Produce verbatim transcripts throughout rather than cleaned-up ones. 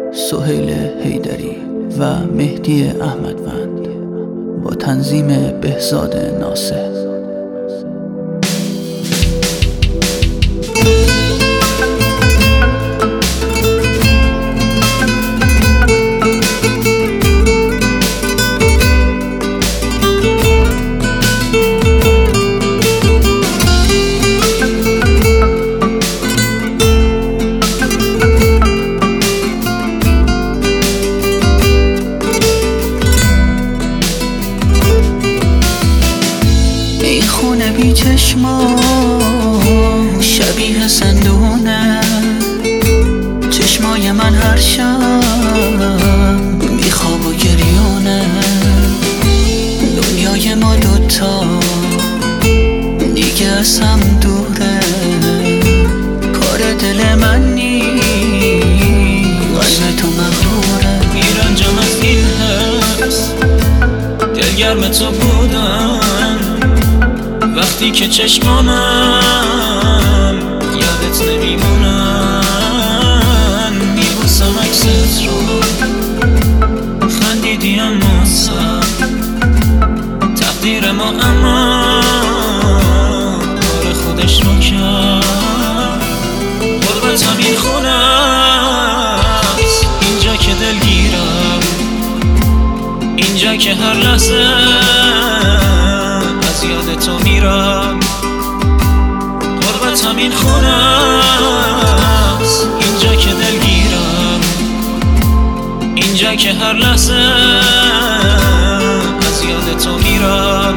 سهیل حیدری و مهدی احمدوند با تنظیم بهزاد ناصر. این خونه بی چشما شبیه سندونه، چشمای من هر شب میخواب و گریونه. دنیای ما دوتا دیگه از هم دوره، کار دل من نی قلب تو مغروره. میرنجم از این حس دلگرم تو بودم، وقتی که چشمانم یادت نمیمونن. میبوسم عکست رو، خندیدی اما سر تقدیر ما، اما کار خودش رو کرد. غربتم این خونه است، اینجا که دلگیرم، اینجا که هر لحظه از یاد تو میرم. غربتم این خونه است، اینجا که دلگیرم، اینجا که هر لحظه از یاد تو میرم.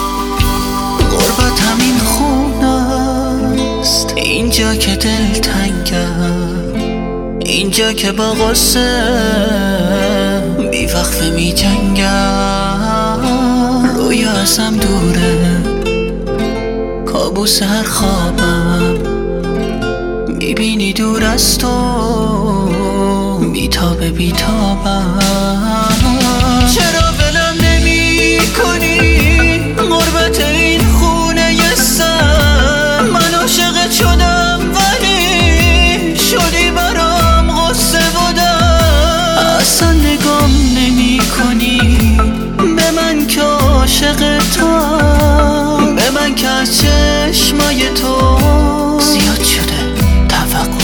غربتم این خونه است، اینجا که دلتنگم، اینجا که با غصه بی وقفه می جنگم. رویا ازم دوره، کابوس هر خوابم میبینی دور از تو، بیتابه بیتابم. چرا ولم نمی کنی غربت این خونه یه سر؟ من عاشقت شدم ولی شدی برام غصه بودم. اصلا نگام نمی کنی به من که عاشق توام، به من که از چشمای تو زیاد شده توقع.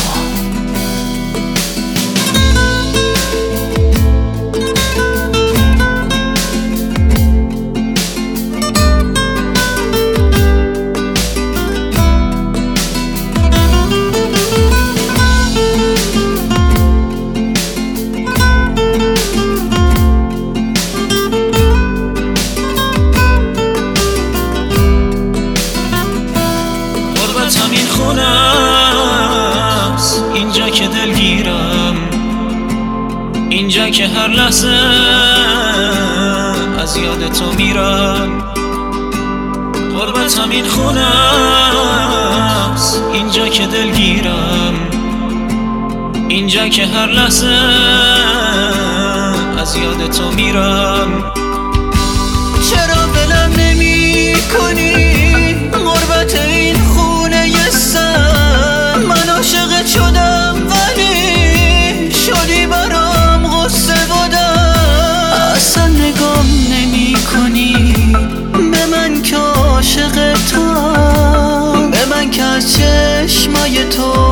غربتم این خونه است، اینجا که دلگیرم، اینجا که هر لحظه از یاد تو میرم. غربتم این خونه است، اینجا که دلگیرم، اینجا که هر لحظه از یاد تو میرم. چرا ولم نمی کنی غربت این خونه یه سر؟ من عاشقت شدم ولی شدی برام غصه بودم. اصلا نگام نمی کنی به من که عاشق توام، به من که از چشمای تو